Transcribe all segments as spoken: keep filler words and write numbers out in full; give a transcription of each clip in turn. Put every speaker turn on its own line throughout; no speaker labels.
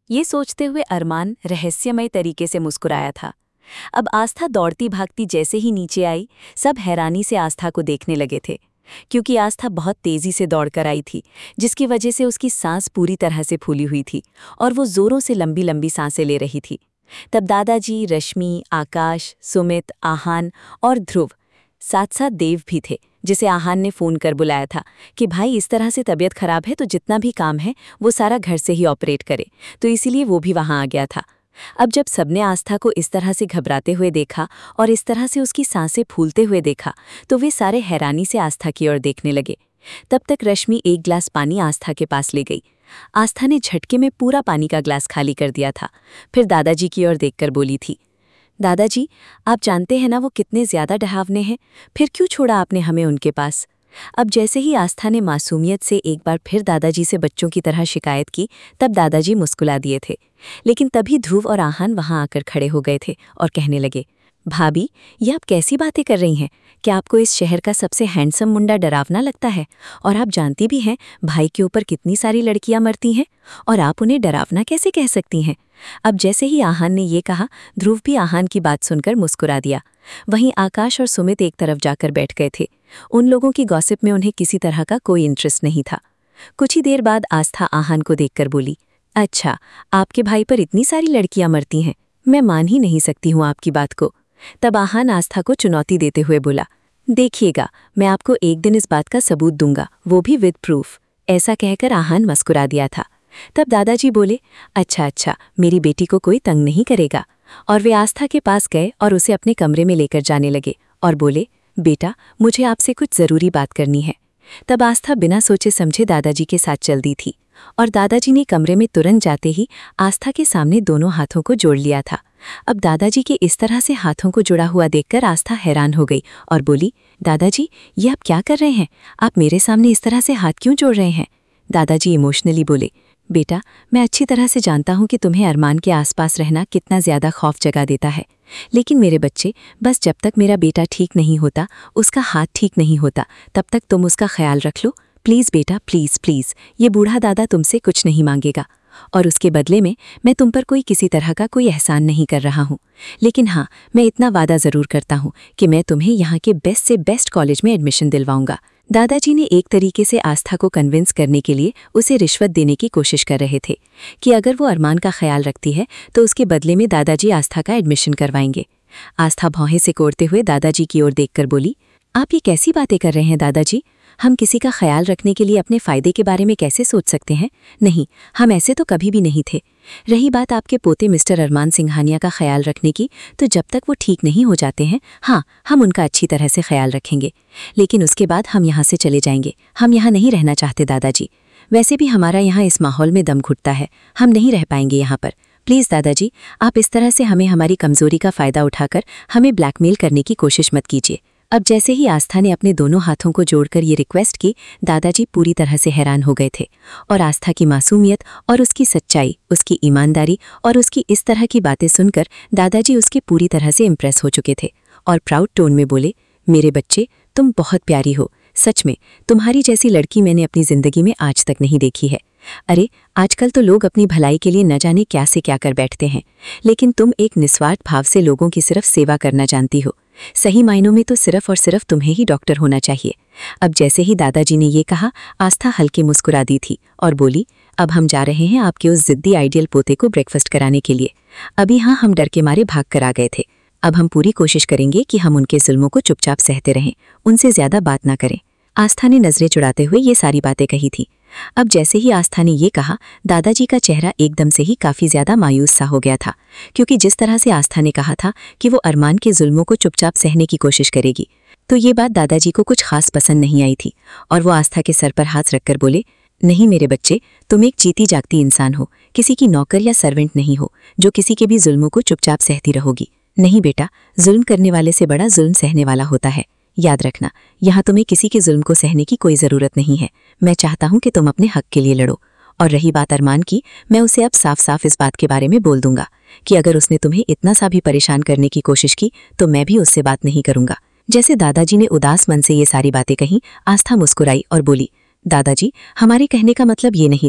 ये सोचते हुए अरमान रहस्यमय तरीके से मुस्कुराया था। अब आस्था दौड़ती भागती जैसे ही नीचे आई, सब हैरानी से आस्था को देखने लगे थे, क्योंकि आस्था बहुत तेजी से दौड़कर आई थी, जिसकी वजह से उसकी सांस पूरी तरह से फूली हुई थी और वो जोरों से लंबी लंबी सांसें ले रही थी। तब दादाजी, रश्मि, आकाश, सुमित, आहान और ध्रुव, साथ साथ देव भी थे, जिसे आहान ने फ़ोन कर बुलाया था कि भाई इस तरह से तबीयत खराब है तो जितना भी काम है वो सारा घर से ही ऑपरेट करे, तो इसीलिए वो भी वहाँ आ गया था। अब जब सबने आस्था को इस तरह से घबराते हुए देखा और इस तरह से उसकी सांसें फूलते हुए देखा, तो वे सारे हैरानी से आस्था की ओर देखने लगे। तब तक रश्मि एक ग्लास पानी आस्था के पास ले गई। आस्था ने झटके में पूरा पानी का ग्लास खाली कर दिया था। फिर दादाजी की ओर देखकर बोली थी, दादाजी, आप जानते हैं ना वो कितने ज्यादा डरावने हैं, फिर क्यों छोड़ा आपने हमें उनके पास? अब जैसे ही आस्था ने मासूमियत से एक बार फिर दादाजी से बच्चों की तरह शिकायत की, तब दादाजी मुस्कुरा दिए थे। लेकिन तभी ध्रुव और आहान वहां आकर खड़े हो गए थे और कहने लगे, भाभी, ये आप कैसी बातें कर रही हैं? क्या आपको इस शहर का सबसे हैंडसम मुंडा डरावना लगता है? और आप जानती भी हैं भाई के ऊपर कितनी सारी लड़कियां मरती हैं, और आप उन्हें डरावना कैसे कह सकती हैं? अब जैसे ही आहान ने ये कहा, ध्रुव भी आहान की बात सुनकर मुस्कुरा दिया। वहीं आकाश और सुमित एक तरफ जाकर बैठ गए थे। उन लोगों की गॉसिप में उन्हें किसी तरह का कोई इंटरेस्ट नहीं था। कुछ ही देर बाद आस्था आहान को देखकर बोली, अच्छा, आपके भाई पर इतनी सारी लड़कियां मरती हैं, मैं मान ही नहीं सकती हूँ आपकी बात को। तब आहान आस्था को चुनौती देते हुए बोला, देखिएगा, मैं आपको एक दिन इस बात का सबूत दूंगा, वो भी विद प्रूफ। ऐसा कहकर आहान मुस्कुरा दिया था। तब दादाजी बोले, अच्छा अच्छा, मेरी बेटी को कोई तंग नहीं करेगा। और वे आस्था के पास गए और उसे अपने कमरे में लेकर जाने लगे और बोले, बेटा, मुझे आपसे कुछ ज़रूरी बात करनी है। तब आस्था बिना सोचे समझे दादाजी के साथ चल दी थी और दादाजी ने कमरे में तुरंत जाते ही आस्था के सामने दोनों हाथों को जोड़ लिया था। अब दादाजी के इस तरह से हाथों को जुड़ा हुआ देखकर आस्था हैरान हो गई और बोली, दादाजी, ये आप क्या कर रहे हैं? आप मेरे सामने इस तरह से हाथ क्यों जोड़ रहे हैं? दादाजी इमोशनली बोले, बेटा, मैं अच्छी तरह से जानता हूं कि तुम्हें अरमान के आसपास रहना कितना ज़्यादा खौफ जगा देता है, लेकिन मेरे बच्चे, बस जब तक मेरा बेटा ठीक नहीं होता, उसका हाथ ठीक नहीं होता, तब तक तुम उसका ख्याल रख लो। प्लीज़ बेटा, प्लीज़ प्लीज़, ये बूढ़ा दादा तुमसे कुछ नहीं मांगेगा और उसके बदले में मैं तुम पर कोई किसी तरह का कोई एहसान नहीं कर रहा हूँ। लेकिन हाँ, मैं इतना वादा ज़रूर करता हूँ कि मैं तुम्हें यहाँ के बेस्ट से बेस्ट कॉलेज में एडमिशन दिलवाऊंगा। दादाजी ने एक तरीके से आस्था को कन्विंस करने के लिए उसे रिश्वत देने की कोशिश कर रहे थे कि अगर वो अरमान का ख्याल रखती है तो उसके बदले में दादाजी आस्था का एडमिशन करवाएंगे। आस्था भौहें सिकोड़ते हुए दादाजी की ओर देखकर बोली, आप ये कैसी बातें कर रहे हैं दादाजी? हम किसी का ख्याल रखने के लिए अपने फ़ायदे के बारे में कैसे सोच सकते हैं? नहीं, हम ऐसे तो कभी भी नहीं थे। रही बात आपके पोते मिस्टर अरमान सिंघानिया का ख्याल रखने की, तो जब तक वो ठीक नहीं हो जाते हैं, हाँ, हम उनका अच्छी तरह से ख्याल रखेंगे, लेकिन उसके बाद हम यहाँ से चले जाएंगे। हम यहाँ नहीं रहना चाहते दादाजी। वैसे भी हमारा यहाँ इस माहौल में दम घुटता है, हम नहीं रह पाएंगे यहाँ पर। प्लीज़ दादाजी, आप इस तरह से हमें हमारी कमज़ोरी का फ़ायदा उठाकर हमें ब्लैकमेल करने की कोशिश मत कीजिए। अब जैसे ही आस्था ने अपने दोनों हाथों को जोड़कर ये रिक्वेस्ट की, दादाजी पूरी तरह से हैरान हो गए थे और आस्था की मासूमियत और उसकी सच्चाई, उसकी ईमानदारी और उसकी इस तरह की बातें सुनकर दादाजी उसके पूरी तरह से इम्प्रेस हो चुके थे और प्राउड टोन में बोले, मेरे बच्चे, तुम बहुत प्यारी हो। सच में तुम्हारी जैसी लड़की मैंने अपनी ज़िंदगी में आज तक नहीं देखी है। अरे, आजकल तो लोग अपनी भलाई के लिए न जाने क्या से क्या कर बैठते हैं, लेकिन तुम एक निस्वार्थ भाव से लोगों की सिर्फ सेवा करना जानती हो। सही मायनों में तो सिर्फ और सिर्फ तुम्हें ही डॉक्टर होना चाहिए। अब जैसे ही दादाजी ने ये कहा, आस्था हल्के मुस्कुरा दी थी और बोली, अब हम जा रहे हैं आपके उस जिद्दी आइडियल पोते को ब्रेकफास्ट कराने के लिए। अभी हाँ, हम डर के मारे भाग कर आ गए थे। अब हम पूरी कोशिश करेंगे कि हम उनके जुल्मों को चुपचाप सहते रहें, उनसे ज्यादा बात ना करें। आस्था ने नजरें चुराते हुए ये सारी बातें कही थी। अब जैसे ही आस्था ने ये कहा, दादाजी का चेहरा एकदम से ही काफ़ी ज़्यादा मायूस सा हो गया था, क्योंकि जिस तरह से आस्था ने कहा था कि वो अरमान के जुल्मों को चुपचाप सहने की कोशिश करेगी, तो ये बात दादाजी को कुछ खास पसंद नहीं आई थी और वो आस्था के सर पर हाथ रखकर बोले, नहीं मेरे बच्चे, तुम एक जीती जागती इंसान हो, किसी की नौकर या सर्वेंट नहीं हो जो किसी के भी जुल्मों को चुपचाप सहती रहोगी। नहीं बेटा, जुल्म करने वाले से बड़ा जुल्म सहने वाला होता है। याद रखना, यहाँ तुम्हें किसी के जुल्म को सहने की कोई ज़रूरत नहीं है। मैं चाहता हूँ कि तुम अपने हक के लिए लड़ो। और रही बात अरमान की, मैं उसे अब साफ साफ इस बात के बारे में बोल दूंगा कि अगर उसने तुम्हें इतना सा भी परेशान करने की कोशिश की तो मैं भी उससे बात नहीं करूंगा। जैसे दादाजी ने उदास मन से ये सारी बातें कहीं, आस्था मुस्कुराई और बोली, दादाजी, हमारे कहने का मतलब ये नहीं था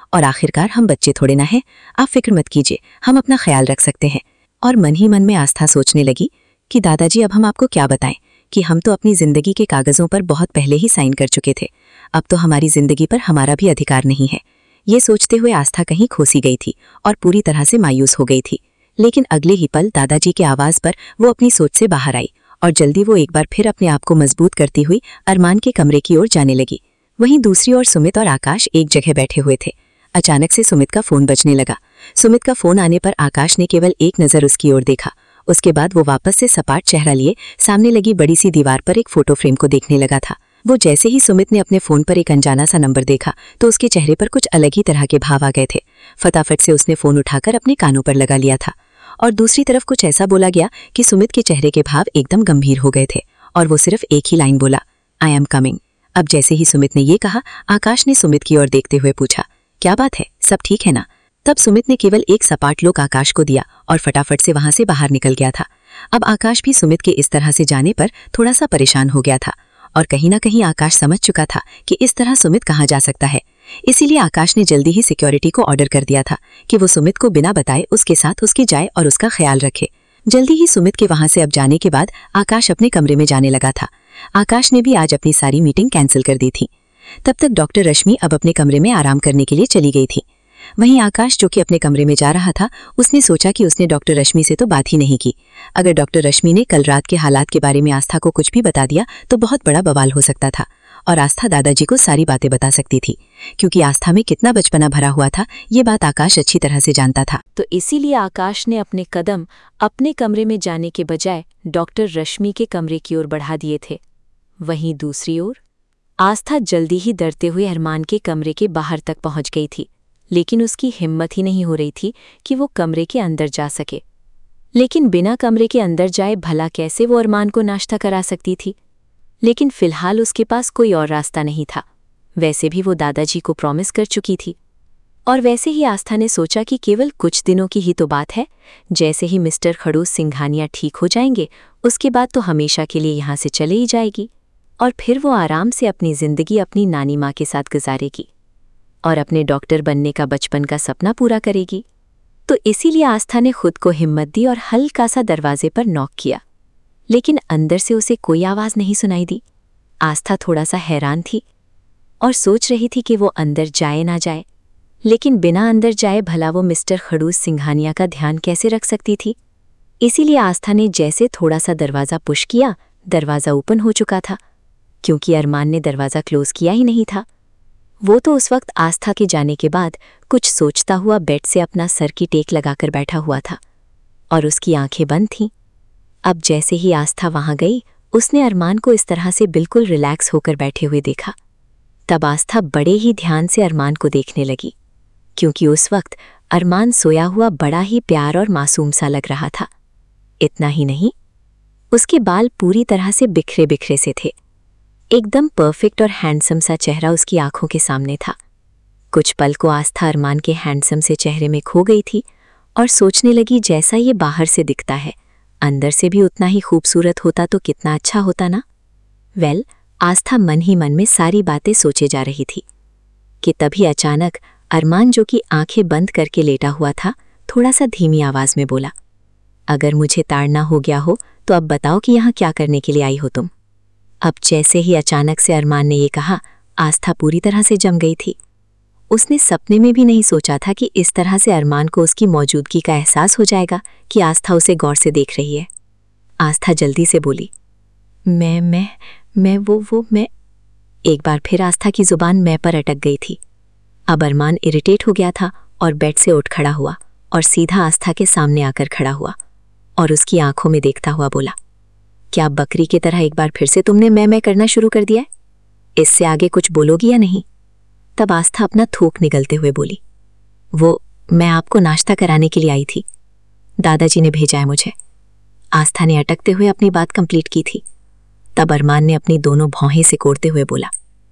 और आखिरकार हम बच्चे थोड़े ना हैं, आप फिक्र मत कीजिए, हम अपना ख्याल रख सकते हैं। और मन ही मन में आस्था सोचने लगी कि दादाजी अब हम आपको क्या बताएं कि हम तो अपनी जिंदगी के कागजों पर बहुत पहले ही साइन कर चुके थे, अब तो हमारी जिंदगी पर हमारा भी अधिकार नहीं है। ये सोचते हुए आस्था कहीं खोसी गई थी और पूरी तरह से मायूस हो गई थी। लेकिन अगले ही पल दादाजी की आवाज पर वो अपनी सोच से बाहर आई और जल्दी वो एक बार फिर अपने आप को मजबूत करती हुई अरमान के कमरे की ओर जाने लगी। वहीं दूसरी ओर सुमित और आकाश एक जगह बैठे हुए थे। अचानक से सुमित का फोन बजने लगा। सुमित का फोन आने पर आकाश ने केवल एक नजर उसकी ओर देखा। उसके बाद वो वापस से सपाट चेहरा लिए सामने लगी बड़ी सी दीवार पर एक फोटो फ्रेम को देखने लगा था। वो जैसे ही सुमित ने अपने फोन पर एक अनजाना सा नंबर देखा तो उसके चेहरे पर कुछ अलग ही तरह के भाव आ गए थे। फटाफट से उसने फोन उठाकर अपने कानों पर लगा लिया था और दूसरी तरफ कुछ ऐसा बोला गया कि सुमित के चेहरे के भाव एकदम गंभीर हो गए थे और वो सिर्फ एक ही लाइन बोला, आई एम कमिंग। अब जैसे ही सुमित ने ये कहा, आकाश ने सुमित की ओर देखते हुए पूछा, क्या बात है, सब ठीक है ना? तब सुमित ने केवल एक सपाट लोक आकाश को दिया और फटाफट से वहां से बाहर निकल गया था। अब आकाश भी सुमित के इस तरह से जाने पर थोड़ा सा परेशान हो गया था और कहीं ना कहीं आकाश समझ चुका था कि इस तरह सुमित कहाँ जा सकता है। इसीलिए आकाश ने जल्दी ही सिक्योरिटी को ऑर्डर कर दिया था कि वो सुमित को बिना बताए उसके साथ उसके जाए और उसका ख्याल रखे। जल्दी ही सुमित के वहां से अब जाने के बाद आकाश अपने कमरे में जाने लगा था। आकाश ने भी आज अपनी सारी मीटिंग कैंसिल कर दी थी। तब तक डॉक्टर रश्मि अब अपने कमरे में आराम करने के लिए चली गई थी। वहीं आकाश जो कि अपने कमरे में जा रहा था, उसने सोचा कि उसने डॉक्टर रश्मि से तो बात ही नहीं की। अगर डॉक्टर रश्मि ने कल रात के हालात के बारे में आस्था को कुछ भी बता दिया तो बहुत बड़ा बवाल हो सकता था और आस्था दादाजी को सारी बातें बता सकती थी, क्योंकि आस्था में कितना बचपना भरा हुआ था ये बात आकाश अच्छी तरह से जानता था।
तो इसीलिए आकाश ने अपने कदम अपने कमरे में जाने के बजाय डॉक्टर रश्मि के कमरे की ओर बढ़ा दिए थे। वहीं दूसरी ओर आस्था जल्दी ही डरते हुए अरमान के कमरे के बाहर तक पहुंच गई थी, लेकिन उसकी हिम्मत ही नहीं हो रही थी कि वो कमरे के अंदर जा सके। लेकिन बिना कमरे के अंदर जाए भला कैसे वो अरमान को नाश्ता करा सकती थी? लेकिन फिलहाल उसके पास कोई और रास्ता नहीं था। वैसे भी वो दादाजी को प्रॉमिस कर चुकी थी और वैसे ही आस्था ने सोचा कि केवल कुछ दिनों की ही तो बात है। जैसे ही मिस्टर खड़ूस सिंघानिया ठीक हो जाएंगे उसके बाद तो हमेशा के लिए यहाँ से चले ही जाएगी और फिर वो आराम से अपनी जिंदगी अपनी नानी माँ के साथ गुजारेगी और अपने डॉक्टर बनने का बचपन का सपना पूरा करेगी। तो इसीलिए आस्था ने खुद को हिम्मत दी और हल्का सा दरवाजे पर नॉक किया, लेकिन अंदर से उसे कोई आवाज़ नहीं सुनाई दी। आस्था थोड़ा सा हैरान थी और सोच रही थी कि वो अंदर जाए ना जाए, लेकिन बिना अंदर जाए भला वो मिस्टर खड़ूस सिंघानिया का ध्यान कैसे रख सकती थी। इसीलिए आस्था ने जैसे थोड़ा सा दरवाज़ा पुश किया, दरवाज़ा ओपन हो चुका था, क्योंकि अरमान ने दरवाज़ा क्लोज किया ही नहीं था। वो तो उस वक्त आस्था के जाने के बाद कुछ सोचता हुआ बेड से अपना सर की टेक लगाकर बैठा हुआ था और उसकी आंखें बंद थीं। अब जैसे ही आस्था वहां गई उसने अरमान को इस तरह से बिल्कुल रिलैक्स होकर बैठे हुए देखा। तब आस्था बड़े ही ध्यान से अरमान को देखने लगी, क्योंकि उस वक्त अरमान सोया हुआ बड़ा ही प्यार और मासूम सा लग रहा था। इतना ही नहीं, उसके बाल पूरी तरह से बिखरे बिखरे से थे। एकदम परफेक्ट और हैंडसम सा चेहरा उसकी आंखों के सामने था। कुछ पल को आस्था अरमान के हैंडसम से चेहरे में खो गई थी और सोचने लगी, जैसा ये बाहर से दिखता है अंदर से भी उतना ही खूबसूरत होता तो कितना अच्छा होता ना। वेल, आस्था मन ही मन में सारी बातें सोचे जा रही थी कि तभी अचानक अरमान, जो कि आंखें बंद करके लेटा हुआ था, थोड़ा सा धीमी आवाज में बोला, अगर मुझे ताड़ना हो गया हो तो अब बताओ कि यहाँ क्या करने के लिए आई हो तुम। अब जैसे ही अचानक से अरमान ने ये कहा, आस्था पूरी तरह से जम गई थी। उसने सपने में भी नहीं सोचा था कि इस तरह से अरमान को उसकी मौजूदगी का एहसास हो जाएगा कि आस्था उसे गौर से देख रही है। आस्था जल्दी से बोली, मैं मैं मैं वो वो मैं एक बार फिर आस्था की जुबान मैं पर अटक गई थी। अब अरमान इरिटेट हो गया था और बेड से उठ खड़ा हुआ और सीधा आस्था के सामने आकर खड़ा हुआ और उसकी आंखों में देखता हुआ बोला, क्या बकरी की तरह एक बार फिर से तुमने मैं मैं करना शुरू कर दिया है? इससे आगे कुछ बोलोगी या नहीं? तब आस्था अपना थूक निगलते हुए बोली, वो मैं आपको नाश्ता कराने के लिए आई थी, दादाजी ने भेजा है मुझे। आस्था ने अटकते हुए अपनी बात कंप्लीट की थी। तब अरमान ने अपनी दोनों भौहें सिकोड़ते हुए बोला,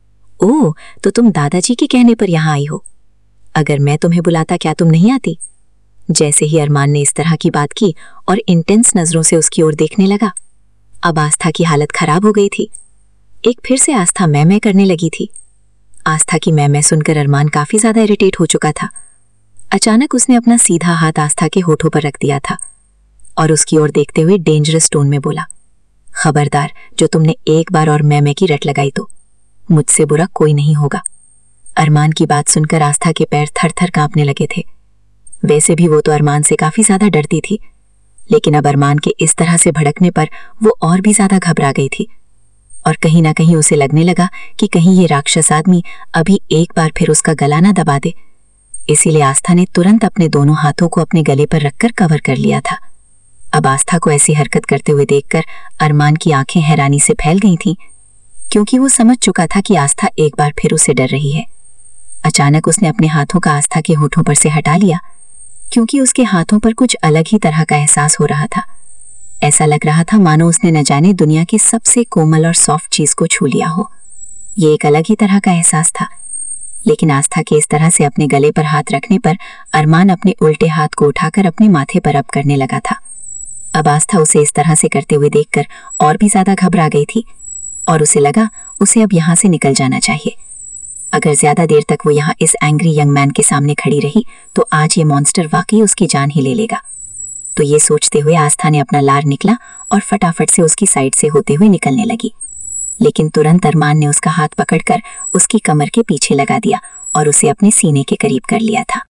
ओह, तो तुम दादाजी के कहने पर यहाँ आई हो? अगर मैं तुम्हें बुलाता क्या तुम नहीं आती? जैसे ही अरमान ने इस तरह की बात की और इंटेंस नजरों से उसकी ओर देखने लगा, अब आस्था की हालत खराब हो गई थी। एक फिर से आस्था मैं मैं करने लगी थी। आस्था की मैं मैं सुनकर अरमान काफी ज्यादा इरिटेट हो चुका था। अचानक उसने अपना सीधा हाथ आस्था के होठों पर रख दिया था और उसकी ओर देखते हुए डेंजरस टोन में बोला, खबरदार, जो तुमने एक बार और मैं मैं की रट लगाई तो मुझसे बुरा कोई नहीं होगा। अरमान की बात सुनकर आस्था के पैर थर थर कांपने लगे थे। वैसे भी वो तो अरमान से काफी ज्यादा डरती थी, लेकिन अब अरमान के इस तरह से भड़कने पर वो और भी ज्यादा घबरा गई थी और कहीं ना कहीं उसे लगने लगा कि कहीं ये राक्षस आदमी अभी एक बार फिर उसका गला ना दबा दे। इसीलिए आस्था ने तुरंत अपने दोनों हाथों को अपने गले पर रखकर कवर कर लिया था। अब आस्था को ऐसी हरकत करते हुए देखकर अरमान की आंखें हैरानी से फैल गई थीं, क्योंकि वो समझ चुका था कि आस्था एक बार फिर उसे डर रही है। अचानक उसने अपने हाथों का आस्था के होठों पर से हटा लिया, क्योंकि उसके हाथों पर कुछ अलग ही तरह का एहसास हो रहा था। ऐसा लग रहा था मानो उसने न जाने दुनिया की सबसे कोमल और सॉफ्ट चीज को छू लिया हो। ये एक अलग ही तरह का एहसास था। लेकिन आस्था के इस तरह से अपने गले पर हाथ रखने पर अरमान अपने उल्टे हाथ को उठाकर अपने माथे पर रब करने लगा था। अब आस्था उसे इस तरह से करते हुए देखकर और भी ज्यादा घबरा गई थी और उसे लगा उसे अब यहाँ से निकल जाना चाहिए। अगर ज्यादा देर तक वो यहाँ इस एंग्री यंग मैन के सामने खड़ी रही तो आज ये मॉन्स्टर वाकई उसकी जान ही ले लेगा। तो ये सोचते हुए आस्था ने अपना लार निकला और फटाफट से उसकी साइड से होते हुए निकलने लगी। लेकिन तुरंत अरमान ने उसका हाथ पकड़कर उसकी कमर के पीछे लगा दिया और उसे अपने सीने के करीब कर लिया था।